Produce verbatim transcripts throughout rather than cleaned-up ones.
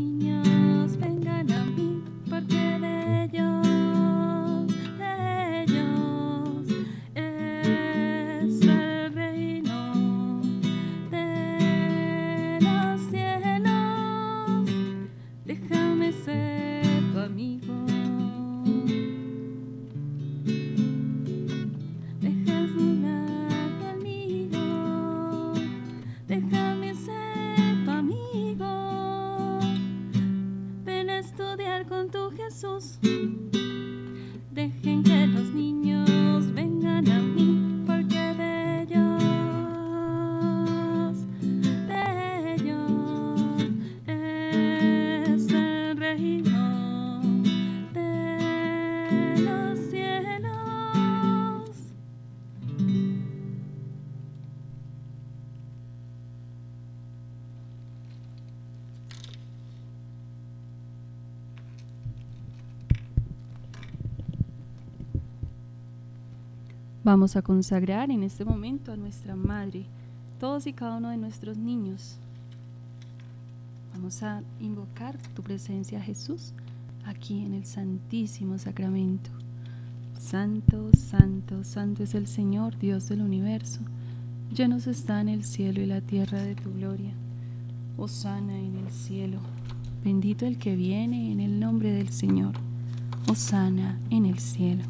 niños vengan a mí, porque de ellos, de ellos es el reino de los cielos. Déjame ser tu amigo. Deja jugar conmigo. Déjame ser tu amigo. Ven a estudiar con tu Jesús. Dejen que los niños vengan a mí, porque de ellos, de ellos es el reino de los cielos. Vamos a consagrar en este momento a nuestra Madre, todos y cada uno de nuestros niños. Vamos a invocar tu presencia, Jesús, aquí en el Santísimo Sacramento. Santo, santo, santo es el Señor, Dios del universo. Llenos están el cielo y la tierra de tu gloria. Hosana en el cielo. Bendito el que viene en el nombre del Señor. Hosana en el cielo.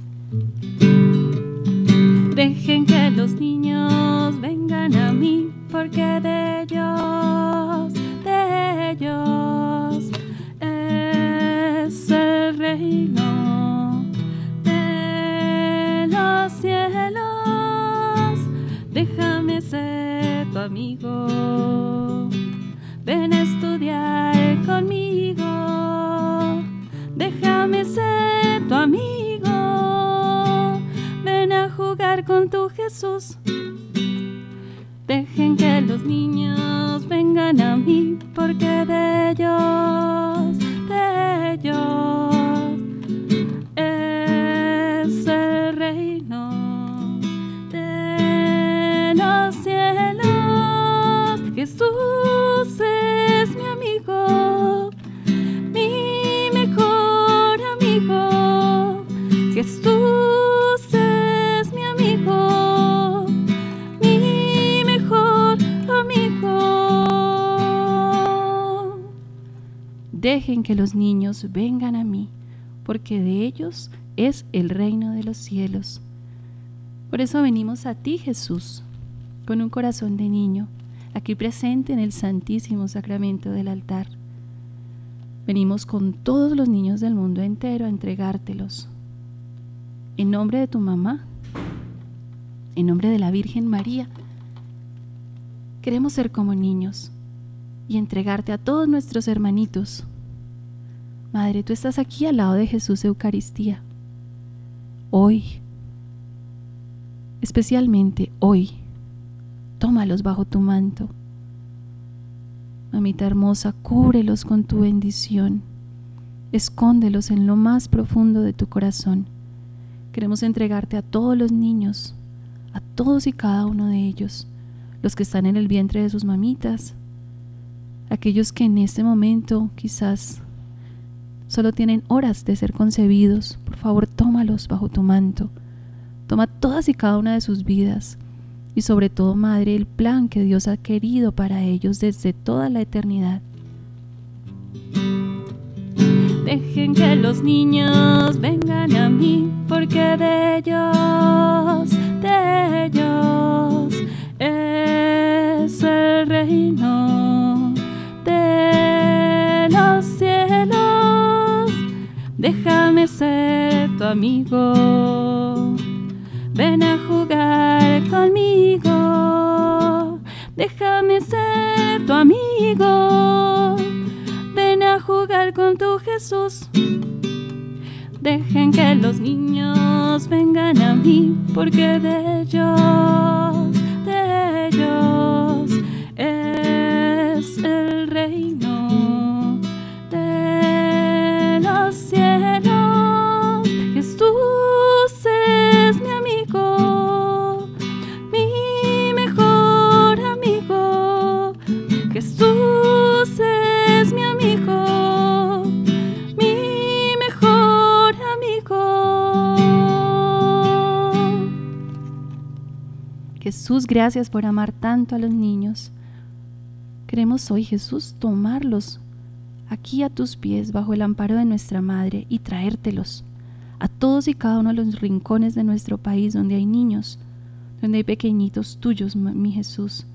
Dejen que los niños vengan a mí, porque de ellos, de ellos es el reino de los cielos. Déjame ser tu amigo. Ven a estudiar conmigo. Déjame ser tu amigo. Jugar con tu Jesús. Dejen que los niños vengan a mí, porque de ellos, de ellos es el reino de los cielos. Jesús es mi amigo, mi mejor amigo. Jesús Dejen que los niños vengan a mí, porque de ellos es el reino de los cielos. Por eso venimos a ti, Jesús, con un corazón de niño, aquí presente en el Santísimo Sacramento del altar. Venimos con todos los niños del mundo entero a entregártelos. En nombre de tu mamá, en nombre de la Virgen María, queremos ser como niños y entregarte a todos nuestros hermanitos. Madre, tú estás aquí al lado de Jesús Eucaristía. Hoy, especialmente hoy, tómalos bajo tu manto. Mamita hermosa, cúbrelos con tu bendición. Escóndelos en lo más profundo de tu corazón. Queremos entregarte a todos los niños, a todos y cada uno de ellos, los que están en el vientre de sus mamitas, aquellos que en este momento quizás solo tienen horas de ser concebidos. Por favor, tómalos bajo tu manto. Toma todas y cada una de sus vidas y sobre todo, Madre, el plan que Dios ha querido para ellos desde toda la eternidad. Dejen que los niños vengan a mí, porque de ellos, de ellos es el reino de los cielos. Déjame ser tu amigo. Ven a jugar conmigo. Déjame ser tu amigo. Ven a jugar con tu Jesús. Dejen que los niños vengan a mí, porque de ellos, de ellos es el reino de los cielos. Jesús es mi amigo, mi mejor amigo. Jesús es mi amigo. Jesús, gracias por amar tanto a los niños. Queremos hoy, Jesús, tomarlos aquí a tus pies bajo el amparo de nuestra Madre y traértelos a todos y cada uno de los rincones de nuestro país donde hay niños, donde hay pequeñitos tuyos, mi Jesús.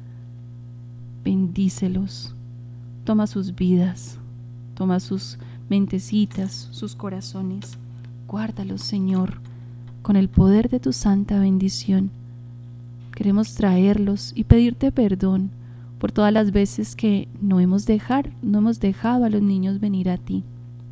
Bendícelos, toma sus vidas, toma sus mentecitas, sus corazones, guárdalos, Señor, con el poder de tu santa bendición. Queremos traerlos y pedirte perdón por todas las veces que no hemos, dejar, no hemos dejado a los niños venir a ti.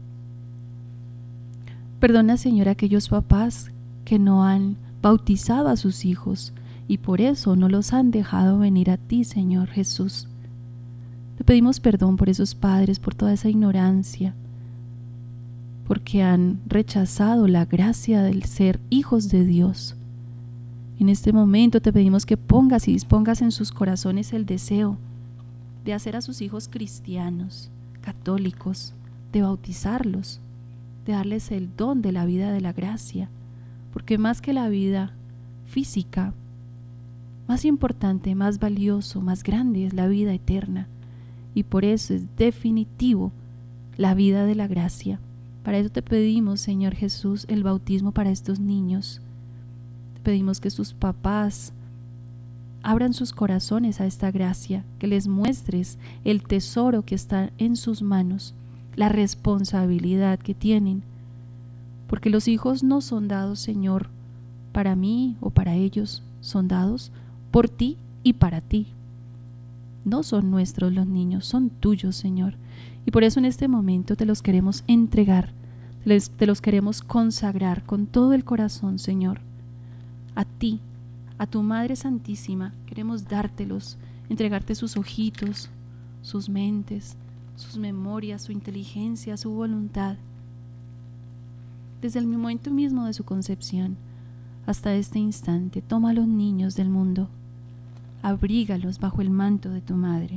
Perdona, Señor, a aquellos papás que no han bautizado a sus hijos y por eso no los han dejado venir a ti, Señor Jesús. Te pedimos perdón por esos padres, por toda esa ignorancia, porque han rechazado la gracia del ser hijos de Dios. En este momento te pedimos que pongas y dispongas en sus corazones el deseo de hacer a sus hijos cristianos, católicos, de bautizarlos, de darles el don de la vida de la gracia, porque más que la vida física, más importante, más valioso, más grande es la vida eterna, y por eso es definitivo la vida de la gracia. Para eso te pedimos, Señor Jesús, el bautismo para estos niños. Pedimos que sus papás abran sus corazones a esta gracia, que les muestres el tesoro que está en sus manos, la responsabilidad que tienen, porque los hijos no son dados, Señor, para mí o para ellos, son dados por ti y para ti. No son nuestros los niños, son tuyos, Señor, y por eso en este momento te los queremos entregar, te los queremos consagrar con todo el corazón, Señor. A ti, a tu Madre Santísima, queremos dártelos, entregarte sus ojitos, sus mentes, sus memorias, su inteligencia, su voluntad. Desde el momento mismo de su concepción hasta este instante, toma a los niños del mundo, abrígalos bajo el manto de tu Madre.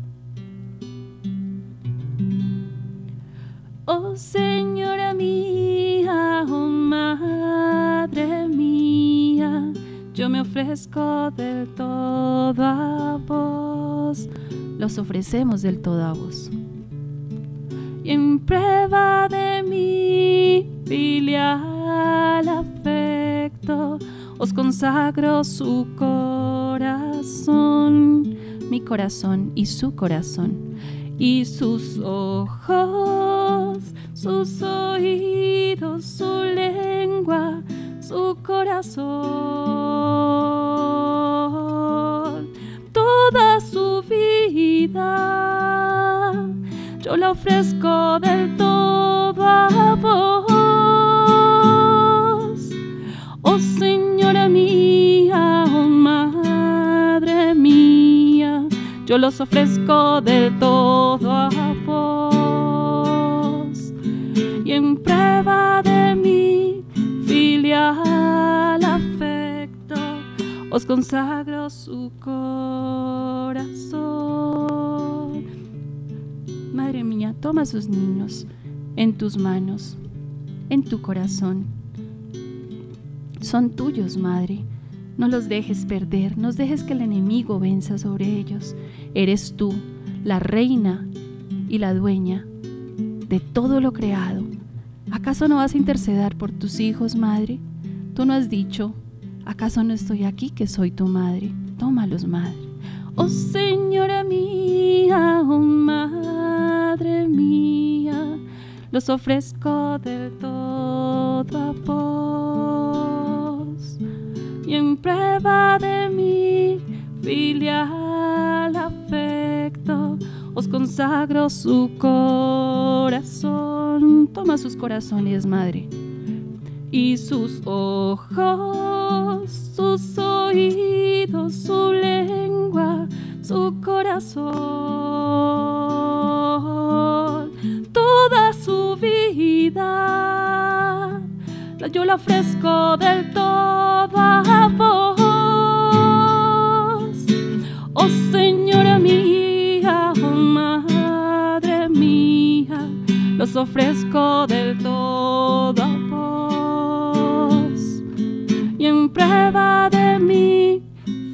Oh Señora mía, oh Madre mía, yo me ofrezco del todo a vos, los ofrecemos del todo a vos. Y en prueba de mi filial afecto, os consagro su corazón, mi corazón y su corazón, y sus ojos, sus oídos, su lengua, su corazón, toda su vida, yo la ofrezco del todo a vos. Oh Señora mía, oh Madre mía, yo los ofrezco del todo a vos. Y en prueba de mi filial afecto, os consagro su corazón. Madre mía, toma a sus niños en tus manos, en tu corazón. Son tuyos, Madre. No los dejes perder, no dejes que el enemigo venza sobre ellos. Eres tú, la reina y la dueña de todo lo creado. ¿Acaso no vas a interceder por tus hijos, Madre? Tú no has dicho, ¿acaso no estoy aquí que soy tu Madre? Tómalos, Madre. Oh Señora mía, oh Madre mía, los ofrezco del todo a vos. Y en prueba de mi filial afecto, os consagro su corazón. Toma sus corazones, Madre, y sus ojos, sus oídos, su lengua, su corazón, toda su vida, yo la ofrezco del todo a vos. Oh Señora mía, oh Madre mía, los ofrezco del todo a vos. Y en prueba de mi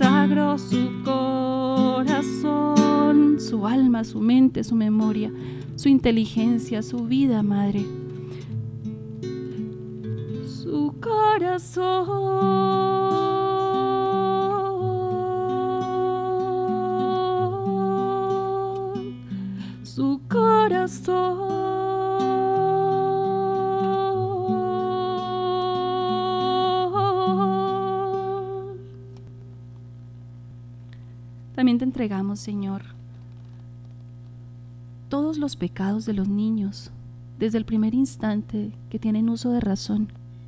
consagro su corazón, su alma, su mente, su memoria, su inteligencia, su vida, Madre. Su corazón, su corazón. También te entregamos, Señor, todos los pecados de los niños, desde el primer instante que tienen uso de razón.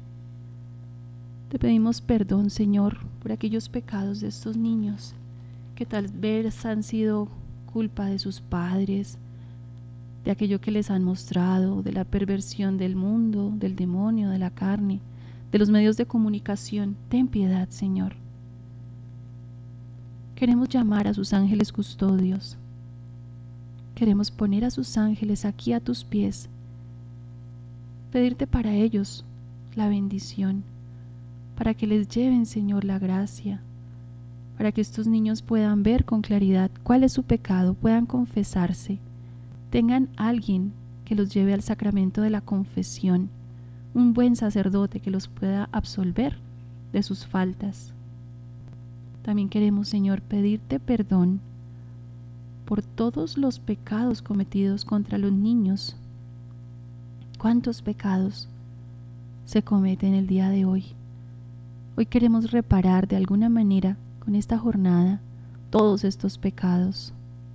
Te pedimos perdón, Señor, por aquellos pecados de estos niños que tal vez han sido culpa de sus padres, de aquello que les han mostrado, de la perversión del mundo, del demonio, de la carne, de los medios de comunicación. Ten piedad, Señor. Queremos llamar a sus ángeles custodios. Queremos poner a sus ángeles aquí a tus pies, pedirte para ellos la bendición, para que les lleven, Señor, la gracia, para que estos niños puedan ver con claridad cuál es su pecado, puedan confesarse, tengan alguien que los lleve al sacramento de la confesión, un buen sacerdote que los pueda absolver de sus faltas. También queremos, Señor, pedirte perdón por todos los pecados cometidos contra los niños. ¿Cuántos pecados se cometen el día de hoy? Hoy queremos reparar de alguna manera con esta jornada todos estos pecados.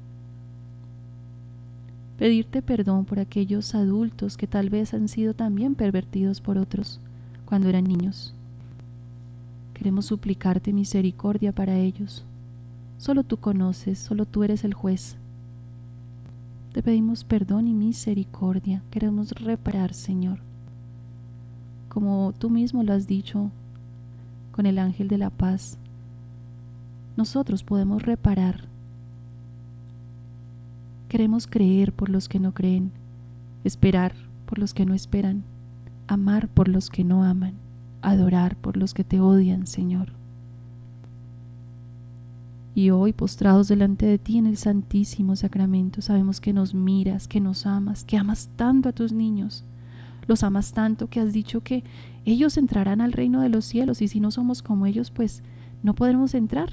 Pedirte perdón por aquellos adultos que tal vez han sido también pervertidos por otros cuando eran niños. Queremos suplicarte misericordia para ellos. Solo tú conoces, solo tú eres el juez. Te pedimos perdón y misericordia. Queremos reparar, Señor. Como tú mismo lo has dicho con el ángel de la paz, nosotros podemos reparar. Queremos creer por los que no creen, esperar por los que no esperan, amar por los que no aman, adorar por los que te odian, Señor. Y hoy, postrados delante de ti en el Santísimo Sacramento, sabemos que nos miras, que nos amas, que amas tanto a tus niños. Los amas tanto que has dicho que ellos entrarán al reino de los cielos, y si no somos como ellos, pues no podremos entrar.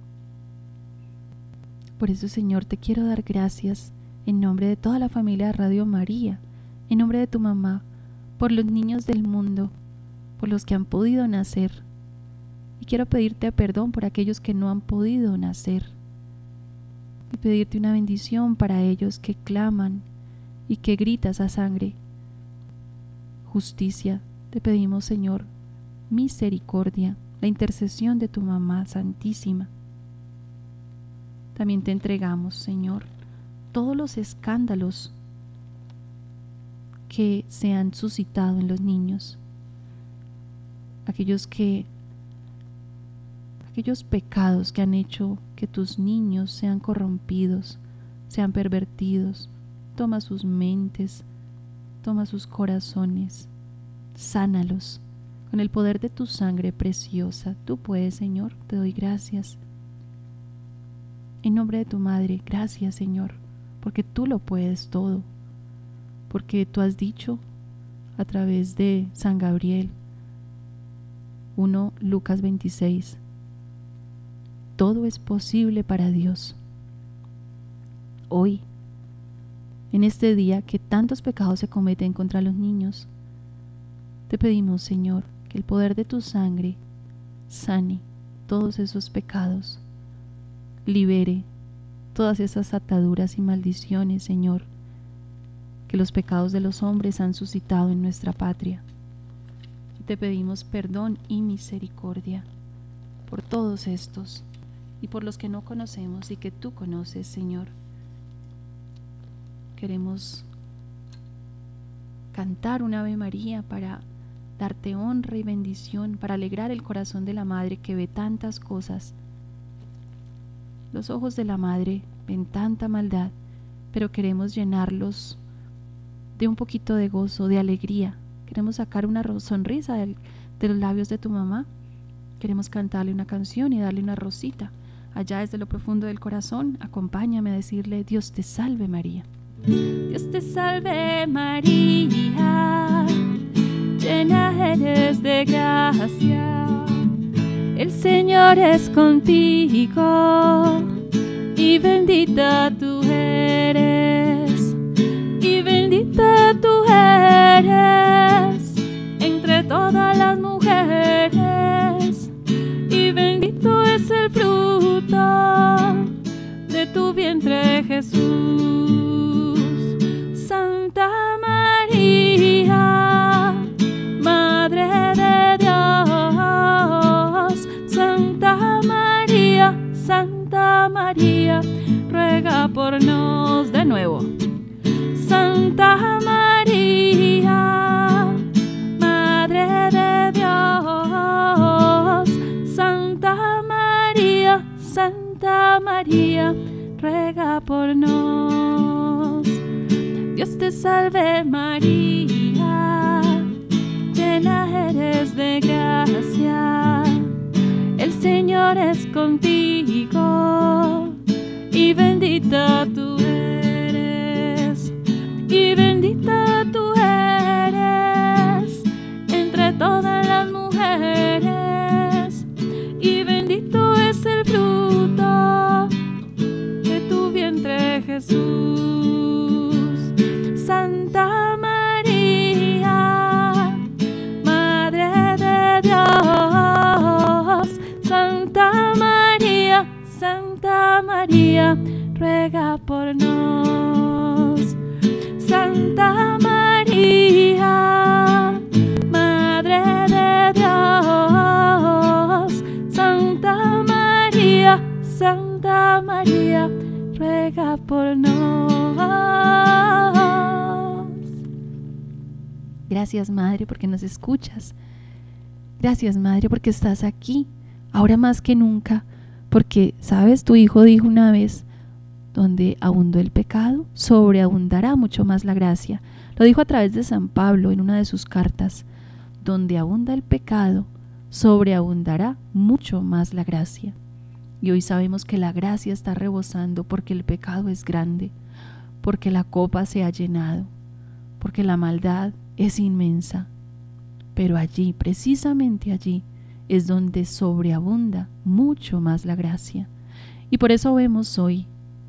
Por eso, Señor, te quiero dar gracias en nombre de toda la familia de Radio María, en nombre de tu mamá, por los niños del mundo, por los que han podido nacer. Y quiero pedirte perdón por aquellos que no han podido nacer. Y pedirte una bendición para ellos que claman y que gritas a sangre. Justicia, te pedimos, Señor, misericordia, la intercesión de tu mamá santísima. También te entregamos, Señor, todos los escándalos que se han suscitado en los niños, aquellos que aquellos pecados que han hecho que tus niños sean corrompidos, sean pervertidos. Toma sus mentes, toma sus corazones, sánalos con el poder de tu sangre preciosa. Tú puedes, Señor, te doy gracias. En nombre de tu Madre, gracias, Señor, porque tú lo puedes todo, porque tú has dicho a través de San Gabriel, uno Lucas veintiséis, todo es posible para Dios. Hoy, en este día que tantos pecados se cometen contra los niños, te pedimos, Señor, que el poder de tu sangre sane todos esos pecados, libere todas esas ataduras y maldiciones, Señor, que los pecados de los hombres han suscitado en nuestra patria. Y te pedimos perdón y misericordia por todos estos y por los que no conocemos y que tú conoces, Señor. Queremos cantar un Ave María para darte honra y bendición, para alegrar el corazón de la Madre que ve tantas cosas. Los ojos de la Madre ven tanta maldad, pero queremos llenarlos de un poquito de gozo, de alegría. Queremos sacar una sonrisa de, de los labios de tu mamá Queremos cantarle una canción y darle una rosita. Allá desde lo profundo del corazón, acompáñame a decirle: Dios te salve María. Dios te salve María, llena eres de gracia, el Señor es contigo, y bendita tú eres, y bendita tú eres, entre todas las mujeres, y bendito es el fruto de tu vientre Jesús. Santa María, Madre de Dios, Santa María, Santa María, ruega por nos. De nuevo. Santa María, Madre de Dios, Santa María, Santa María, ruega por nos. Dios te salve María, llena eres de gracia, el Señor es contigo, y bendita tú eres, y bendita tú eres, entre todas las mujeres, y bendito es el fruto de tu vientre Jesús. Santa María, Madre de Dios, Santa María, Santa María, ruega por nos. Santa María, Madre de Dios, Santa María, Santa María, ruega por nos. Gracias, Madre, porque nos escuchas. Gracias, Madre, porque estás aquí, ahora más que nunca, porque, ¿sabes? Tu Hijo dijo una vez: donde abundó el pecado, sobreabundará mucho más la gracia. Lo dijo a través de San Pablo en una de sus cartas: donde abunda el pecado, sobreabundará mucho más la gracia. Y hoy sabemos que la gracia está rebosando porque el pecado es grande, porque la copa se ha llenado, porque la maldad es inmensa. Pero allí, precisamente allí, es donde sobreabunda mucho más la gracia. Y por eso vemos hoy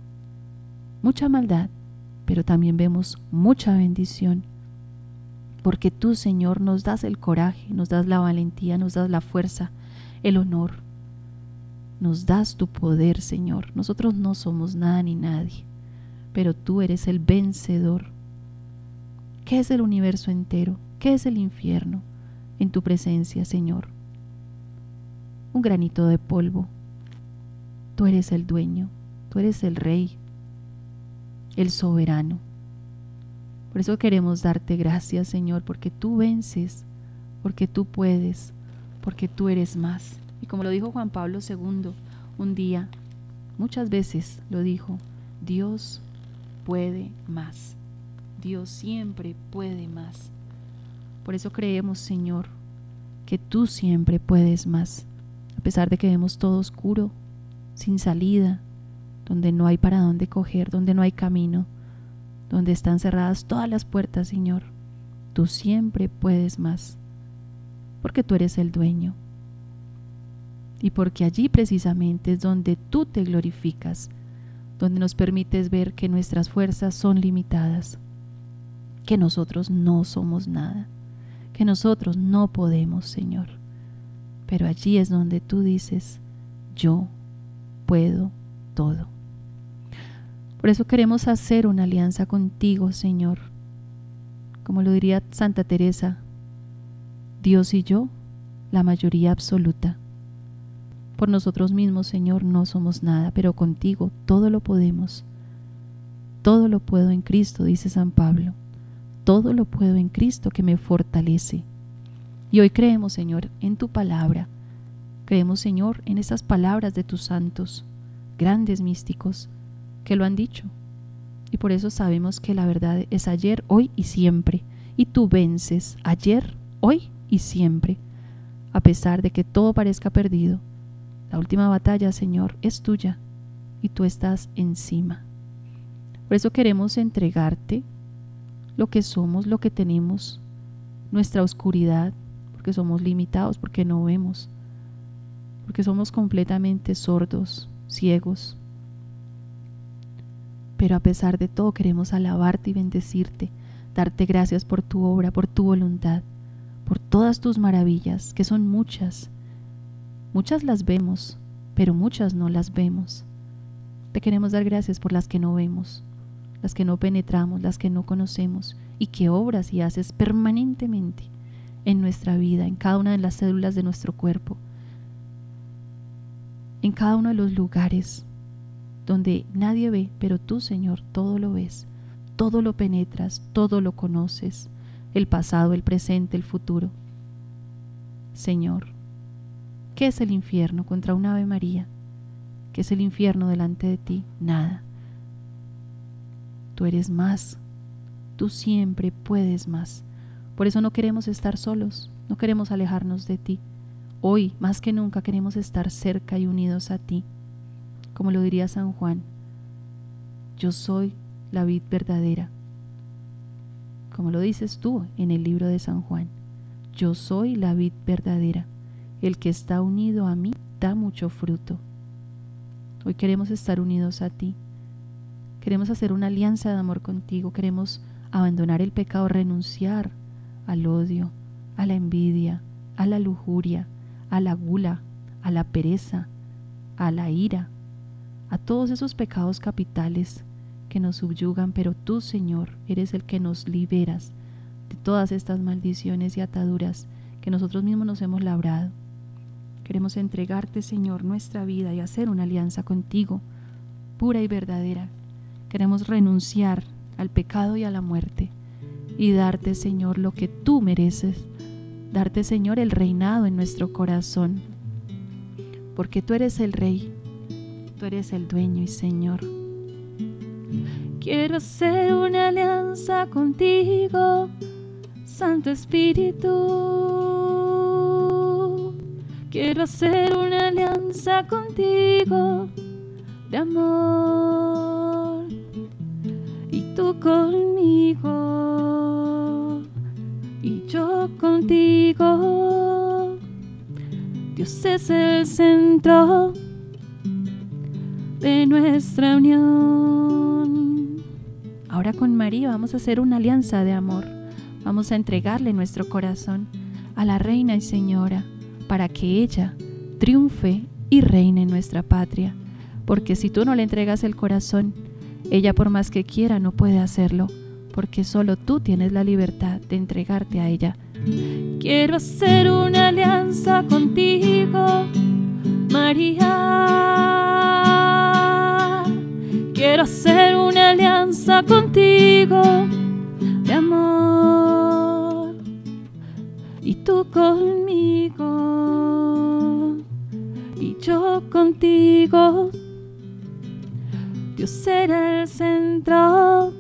mucha maldad, pero también vemos mucha bendición, porque tú, Señor, nos das el coraje, nos das la valentía, nos das la fuerza, el honor, nos das tu poder, Señor. Nosotros no somos nada ni nadie, pero tú eres el vencedor. ¿Qué es el universo entero? ¿Qué es el infierno en tu presencia, Señor? Un granito de polvo. Tú eres el dueño, tú eres el rey, el soberano. Por eso queremos darte gracias, Señor, porque tú vences, porque tú puedes, porque tú eres más. Y como lo dijo Juan Pablo segundo un día, muchas veces lo dijo: Dios puede más. Dios siempre puede más. Por eso creemos, Señor, que tú siempre puedes más. A pesar de que vemos todo oscuro, sin salida, donde no hay para dónde coger, donde no hay camino, donde están cerradas todas las puertas, Señor, tú siempre puedes más, porque tú eres el dueño. Y porque allí precisamente es donde tú te glorificas, donde nos permites ver que nuestras fuerzas son limitadas, que nosotros no somos nada, que nosotros no podemos, Señor. Pero allí es donde tú dices: yo puedo todo. Por eso queremos hacer una alianza contigo, Señor. Como lo diría Santa Teresa: Dios y yo, la mayoría absoluta. Por nosotros mismos, Señor, no somos nada, pero contigo todo lo podemos. Todo lo puedo en Cristo, dice San Pablo. Todo lo puedo en Cristo que me fortalece. Y hoy creemos, Señor, en tu palabra. Creemos, Señor, en esas palabras de tus santos, grandes místicos, que lo han dicho. Y por eso sabemos que la verdad es ayer, hoy y siempre. Y tú vences ayer, hoy y siempre. A pesar de que todo parezca perdido, la última batalla, Señor, es tuya y tú estás encima. Por eso queremos entregarte lo que somos, lo que tenemos, nuestra oscuridad, porque somos limitados, porque no vemos, porque somos completamente sordos, ciegos. Pero a pesar de todo queremos alabarte y bendecirte, darte gracias por tu obra, por tu voluntad, por todas tus maravillas, que son muchas. Muchas las vemos, pero muchas no las vemos. Te queremos dar gracias por las que no vemos, las que no penetramos, las que no conocemos, y que obras y haces permanentemente en nuestra vida, en cada una de las células de nuestro cuerpo, en cada uno de los lugares donde nadie ve, pero tú, Señor, todo lo ves, todo lo penetras, todo lo conoces, el pasado, el presente, el futuro. Señor, ¿qué es el infierno contra una Ave María? ¿Qué es el infierno delante de ti? Nada. Tú eres más, tú siempre puedes más. Por eso no queremos estar solos, no queremos alejarnos de ti. Hoy, más que nunca, queremos estar cerca y unidos a ti. Como lo diría San Juan, yo soy la vid verdadera. Como lo dices tú en el libro de San Juan, yo soy la vid verdadera. El que está unido a mí da mucho fruto. Hoy queremos estar unidos a ti. Queremos hacer una alianza de amor contigo. Queremos abandonar el pecado, renunciar al odio, a la envidia, a la lujuria, a la gula, a la pereza, a la ira, a todos esos pecados capitales que nos subyugan, pero tú, Señor, eres el que nos liberas de todas estas maldiciones y ataduras que nosotros mismos nos hemos labrado. Queremos entregarte, Señor, nuestra vida y hacer una alianza contigo, pura y verdadera. Queremos renunciar al pecado y a la muerte y darte, Señor, lo que tú mereces, darte, Señor, el reinado en nuestro corazón, porque tú eres el Rey, tú eres el dueño y Señor. Quiero hacer una alianza contigo, Santo Espíritu. Quiero hacer una alianza contigo de amor, y tú conmigo, y yo contigo. Dios es el centro de nuestra unión. Ahora con María vamos a hacer una alianza de amor. Vamos a entregarle nuestro corazón a la Reina y Señora para que ella triunfe y reine en nuestra patria. Porque si tú no le entregas el corazón, ella por más que quiera no puede hacerlo, porque solo tú tienes la libertad de entregarte a ella. Quiero hacer una alianza contigo, María. Quiero hacer una alianza contigo de amor, y tú conmigo, y yo contigo. Dios será el centro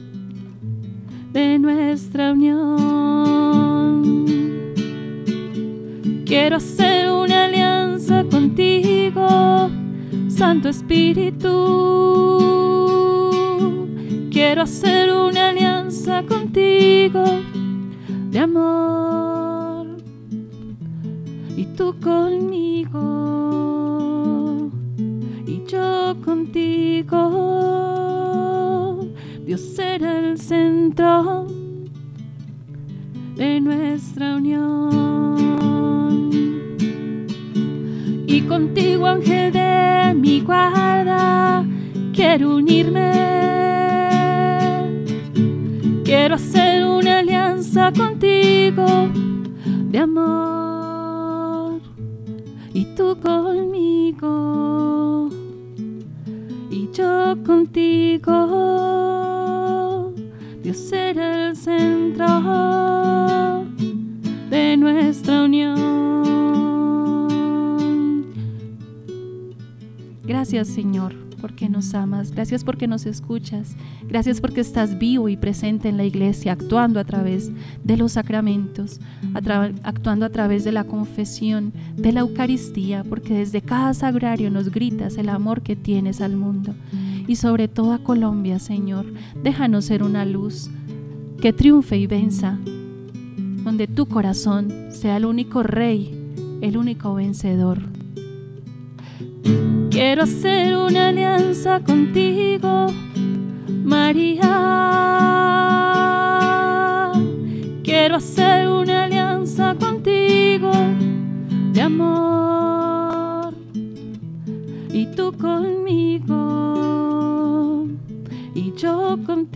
de nuestra unión. Quiero hacer una alianza contigo, Santo Espíritu. Quiero hacer una alianza contigo de amor, y tú conmigo, y yo contigo. Dios será el centro de nuestra unión. Y contigo, ángel de mi guarda, quiero unirme. Quiero hacer una alianza contigo de amor, y tú conmigo, y yo contigo. Dios será el centro de nuestra unión. Gracias, Señor, porque nos amas, gracias porque nos escuchas, gracias porque estás vivo y presente en la iglesia, actuando a través de los sacramentos, a tra- actuando a través de la confesión, de la Eucaristía, porque desde cada sagrario nos gritas el amor que tienes al mundo y sobre todo a Colombia, Señor. Déjanos ser una luz que triunfe y venza, donde tu corazón sea el único rey, el único vencedor. Quiero hacer una alianza contigo, María. Quiero hacer una alianza contigo de amor. Y tú conmigo, y yo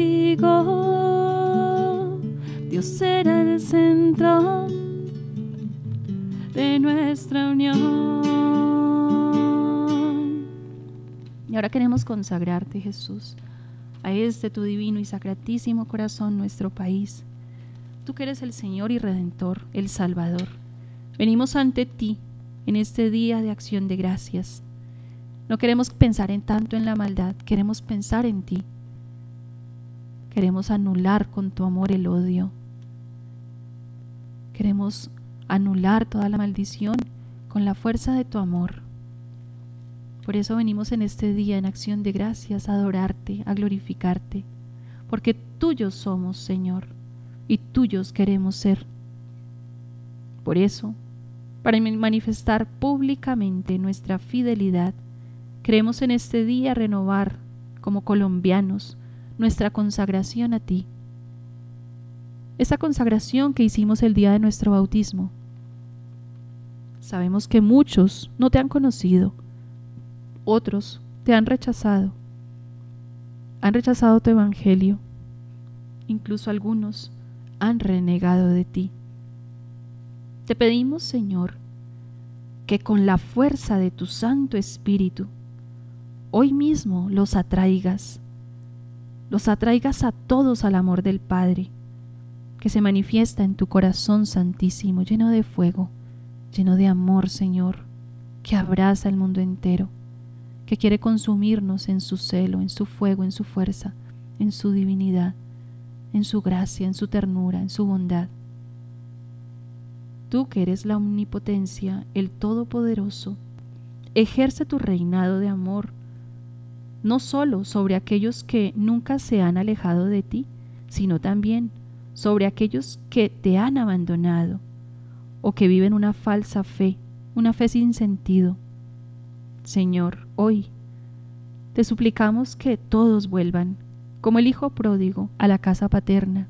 contigo. Dios será el centro de nuestra unión. Y ahora queremos consagrarte, Jesús, a este tu divino y sacratísimo corazón, nuestro país. Tú que eres el Señor y Redentor, el Salvador. Venimos ante ti en este día de acción de gracias. No queremos pensar en tanto en la maldad, queremos pensar en ti. Queremos anular con tu amor el odio. Queremos anular toda la maldición con la fuerza de tu amor. Por eso venimos en este día en acción de gracias a adorarte, a glorificarte, porque tuyos somos, Señor, y tuyos queremos ser. Por eso, para manifestar públicamente nuestra fidelidad, queremos en este día renovar, como colombianos, nuestra consagración a ti. Esa consagración que hicimos el día de nuestro bautismo. Sabemos que muchos no te han conocido, otros te han rechazado, han rechazado tu evangelio, incluso algunos han renegado de ti. Te pedimos, Señor, que con la fuerza de tu Santo Espíritu, hoy mismo los atraigas, los atraigas a todos al amor del Padre, que se manifiesta en tu corazón santísimo, lleno de fuego, lleno de amor, Señor, que abraza el mundo entero, que quiere consumirnos en su celo, en su fuego, en su fuerza, en su divinidad, en su gracia, en su ternura, en su bondad. Tú que eres la omnipotencia, el Todopoderoso, ejerce tu reinado de amor, no solo sobre aquellos que nunca se han alejado de ti, sino también sobre aquellos que te han abandonado o que viven una falsa fe, una fe sin sentido. Señor, hoy te suplicamos que todos vuelvan, como el hijo pródigo, a la casa paterna.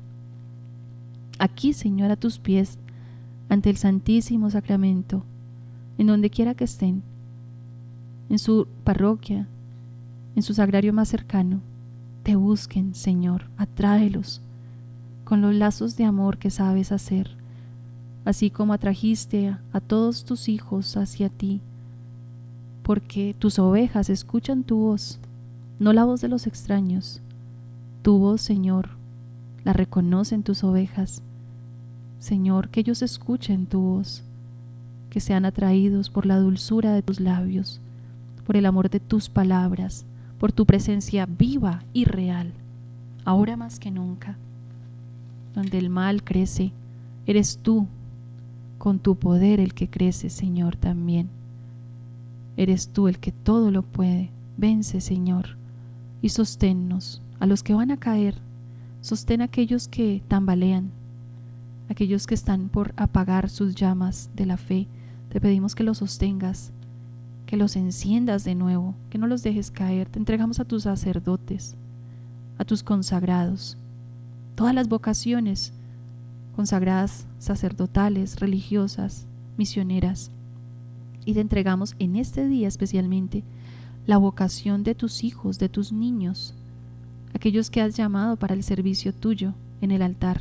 Aquí, Señor, a tus pies, ante el Santísimo Sacramento, en donde quiera que estén, en su parroquia, en su sagrario más cercano, te busquen, Señor, atráelos con los lazos de amor que sabes hacer, así como atrajiste a, a todos tus hijos hacia ti, porque tus ovejas escuchan tu voz, no la voz de los extraños. Tu voz, Señor, la reconocen tus ovejas. Señor, que ellos escuchen tu voz, que sean atraídos por la dulzura de tus labios, por el amor de tus palabras, por tu presencia viva y real, ahora más que nunca. Donde el mal crece, eres tú, con tu poder el que crece, Señor, también. Eres tú el que todo lo puede. Vence, Señor, y sosténnos a los que van a caer. Sostén a aquellos que tambalean, aquellos que están por apagar sus llamas de la fe. Te pedimos que los sostengas, que los enciendas de nuevo, que no los dejes caer. Te entregamos a tus sacerdotes, a tus consagrados, todas las vocaciones consagradas, sacerdotales, religiosas, misioneras. Y te entregamos en este día especialmente la vocación de tus hijos, de tus niños, aquellos que has llamado para el servicio tuyo en el altar.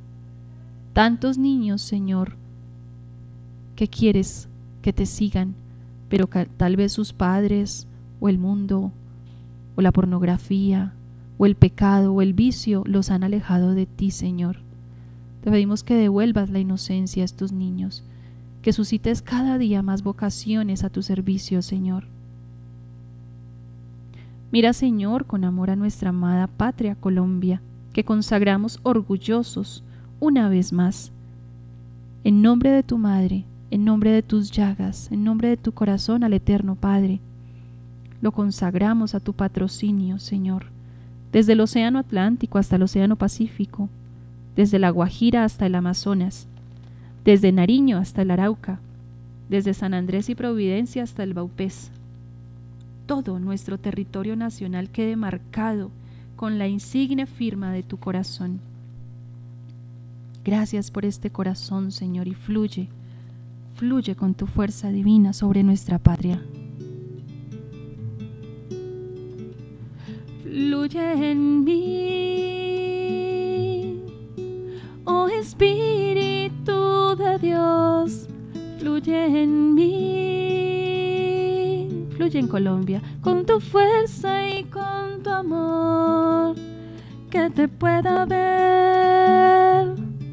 Tantos niños, Señor, que quieres que te sigan, pero que tal vez sus padres o el mundo o la pornografía o el pecado o el vicio los han alejado de ti, Señor. Te pedimos que devuelvas la inocencia a estos niños, que suscites cada día más vocaciones a tu servicio, Señor. Mira, Señor, con amor a nuestra amada patria Colombia, que consagramos orgullosos una vez más. En nombre de tu Madre, en nombre de tus llagas, en nombre de tu corazón al Eterno Padre, lo consagramos a tu patrocinio, Señor, desde el Océano Atlántico hasta el Océano Pacífico, desde la Guajira hasta el Amazonas, desde Nariño hasta el Arauca, desde San Andrés y Providencia hasta el Baupés. Todo nuestro territorio nacional quede marcado con la insigne firma de tu corazón. Gracias por este corazón, Señor, y fluye, fluye con tu fuerza divina sobre nuestra patria. Fluye en mí, oh Espíritu de Dios, fluye en mí, fluye en Colombia, con tu fuerza y con tu amor, que te pueda ver,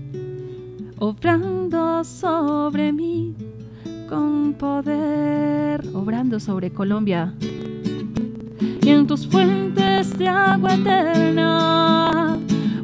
obrando sobre mí con poder, obrando sobre Colombia. Y en tus fuentes de agua eterna,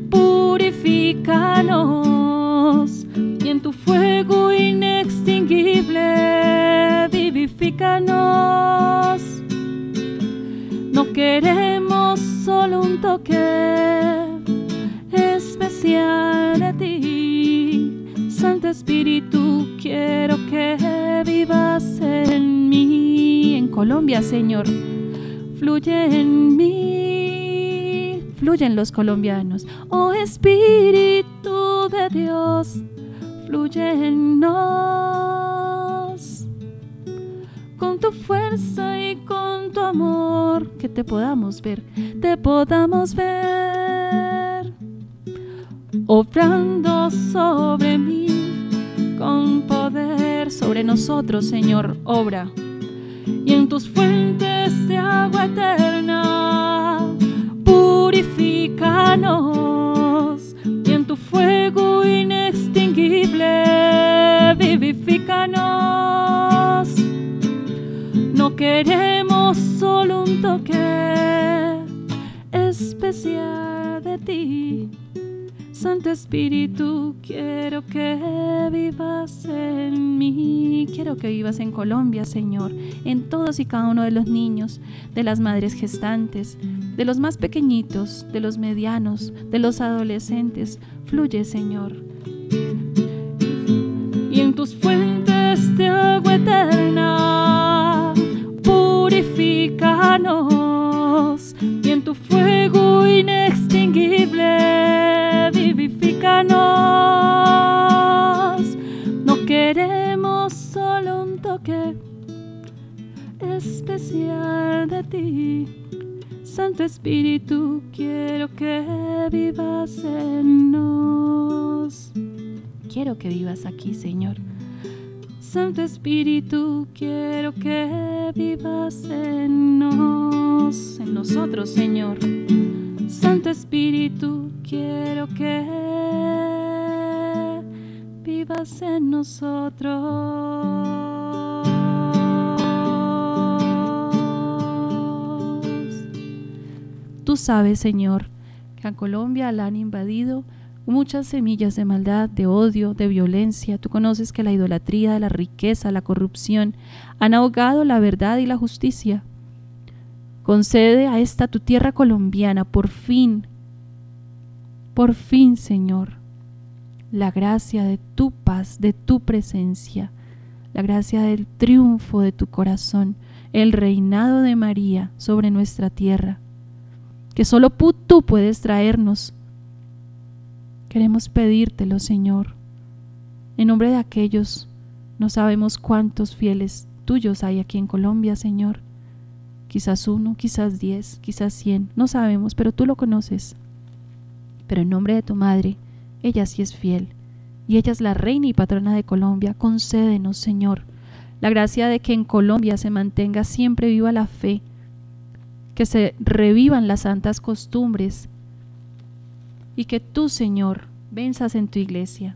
purifícanos, y en tu fuego inextinguible, vivifícanos. No queremos solo un toque especial de ti, Santo Espíritu, quiero que vivas en mí, en Colombia, Señor. Fluye en mí, fluyen los colombianos, oh Espíritu de Dios, fluye en nos, con tu fuerza y con tu amor, que te podamos ver, te podamos ver, obrando sobre mí, con poder sobre nosotros, Señor, obra. Y en tus fuentes de agua eterna, purifícanos, y en tu fuego inextinguible, vivifícanos. No queremos solo un toque especial de ti, Santo Espíritu, quiero que vivas en mí, quiero que vivas en Colombia, Señor, en todos y cada uno de los niños, de las madres gestantes, de los más pequeñitos, de los medianos, de los adolescentes. Fluye, Señor. Y en tus fuentes de agua eterna, purifícanos, y en tu fuego inextinguible, vivifícanos. No queremos solo un toque especial de ti, Santo Espíritu, quiero que vivas en nos. Quiero que vivas aquí, Señor. Santo Espíritu, quiero que vivas en nos, en nosotros, Señor. Santo Espíritu, quiero que vivas en nosotros. Tú sabes, Señor, que a Colombia la han invadido muchas semillas de maldad, de odio, de violencia. Tú conoces que la idolatría, la riqueza, la corrupción han ahogado la verdad y la justicia. Concede a esta tu tierra colombiana, por fin, por fin, Señor, la gracia de tu paz, de tu presencia, la gracia del triunfo de tu corazón, el reinado de María sobre nuestra tierra, que solo tú puedes traernos. Queremos pedírtelo, Señor, en nombre de aquellos, no sabemos cuántos fieles tuyos hay aquí en Colombia, Señor. Quizás uno, quizás diez, quizás cien, no sabemos, pero tú lo conoces. Pero en nombre de tu Madre, ella sí es fiel, y ella es la reina y patrona de Colombia. Concédenos, Señor, la gracia de que en Colombia se mantenga siempre viva la fe, que se revivan las santas costumbres, y que tú, Señor, venzas en tu iglesia.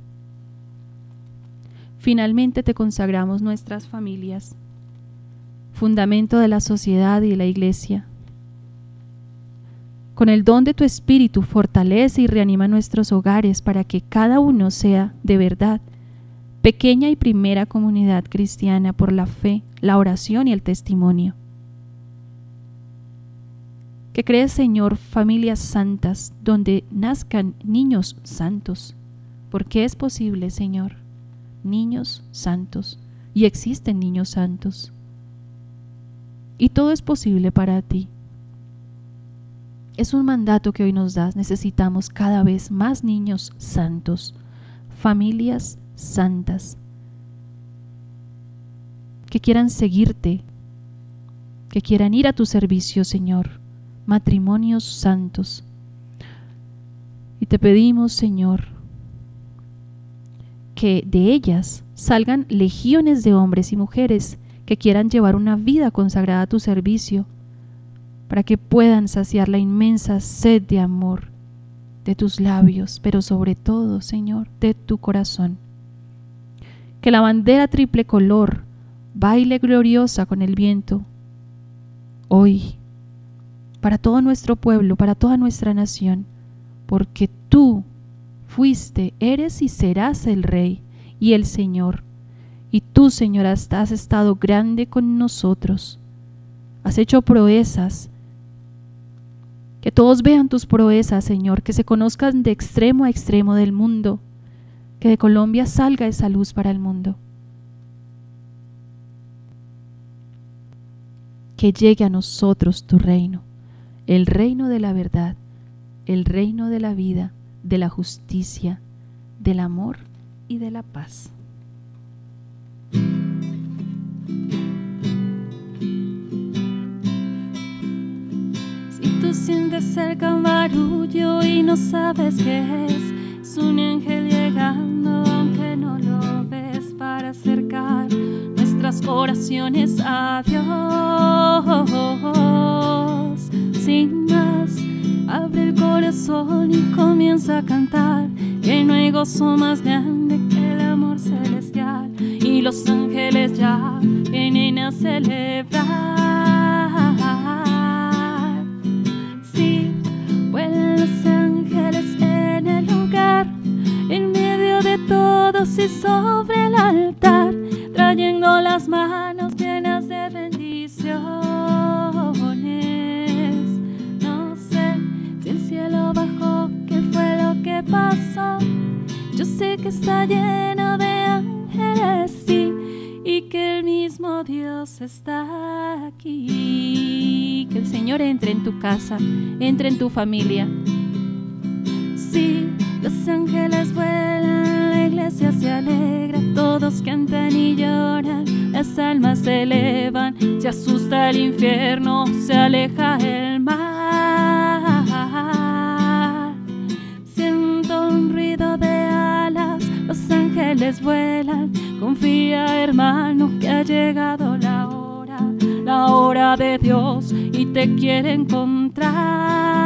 Finalmente te consagramos nuestras familias, fundamento de la sociedad y de la iglesia. Con el don de tu Espíritu fortalece y reanima nuestros hogares para que cada uno sea, de verdad, pequeña y primera comunidad cristiana por la fe, la oración y el testimonio. Que crees, Señor, familias santas donde nazcan niños santos, porque es posible, Señor, niños santos, y existen niños santos. Y todo es posible para ti. Es un mandato que hoy nos das. Necesitamos cada vez más niños santos, familias santas, que quieran seguirte, que quieran ir a tu servicio, Señor, matrimonios santos. Y te pedimos, Señor, que de ellas salgan legiones de hombres y mujeres que quieran llevar una vida consagrada a tu servicio, para que puedan saciar la inmensa sed de amor de tus labios, pero sobre todo, Señor, de tu corazón. Que la bandera triple color baile gloriosa con el viento hoy, para todo nuestro pueblo, para toda nuestra nación, porque tú fuiste, eres y serás el Rey y el Señor. Y tú, Señor, has estado grande con nosotros. Has hecho proezas. Que todos vean tus proezas, Señor, que se conozcan de extremo a extremo del mundo, que de Colombia salga esa luz para el mundo. Que llegue a nosotros tu reino, el reino de la verdad, el reino de la vida, de la justicia, del amor y de la paz. Tú sientes cerca un barullo y no sabes qué es. Es un ángel llegando aunque no lo ves, para acercar nuestras oraciones a Dios. Sin más, abre el corazón y comienza a cantar, que no hay gozo más grande que el amor celestial. Y los ángeles ya vienen a celebrar. Y sobre el altar, trayendo las manos llenas de bendiciones. No sé si el cielo bajó, qué fue lo que pasó. Yo sé que está lleno de ángeles, sí, y que el mismo Dios está aquí. Que el Señor entre en tu casa, entre en tu familia. Sí, los ángeles vuelan, la iglesia se alegra, todos cantan y lloran, las almas se elevan, se asusta el infierno, se aleja el mar. Siento un ruido de alas, los ángeles vuelan, confía, hermano, que ha llegado la hora, la hora de Dios y te quiere encontrar.